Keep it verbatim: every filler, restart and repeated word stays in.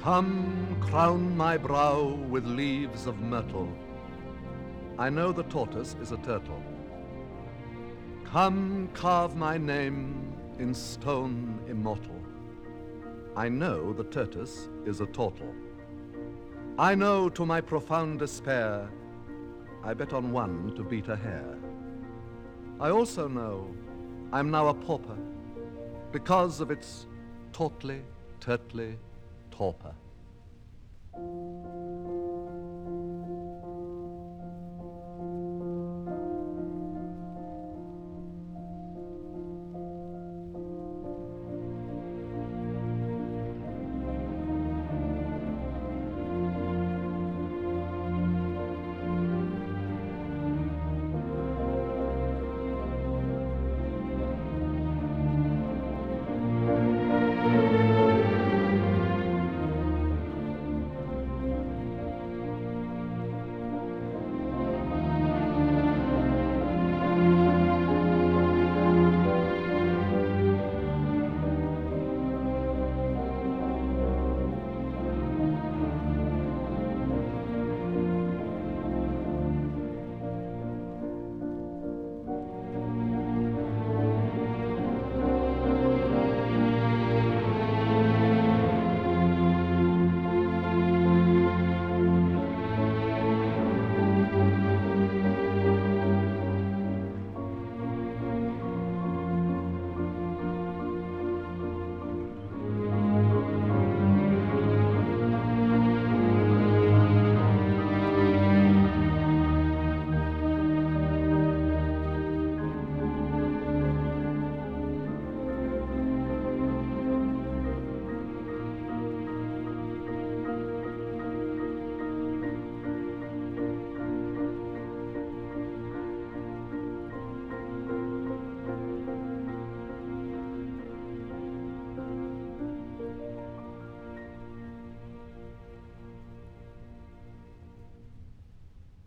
Come, crown my brow with leaves of myrtle. I know the tortoise is a turtle. Come, carve my name in stone immortal. I know the tortoise is a turtle. I know to my profound despair, I bet on one to beat a hare. I also know I'm now a pauper because of its tautly, turtly torpor.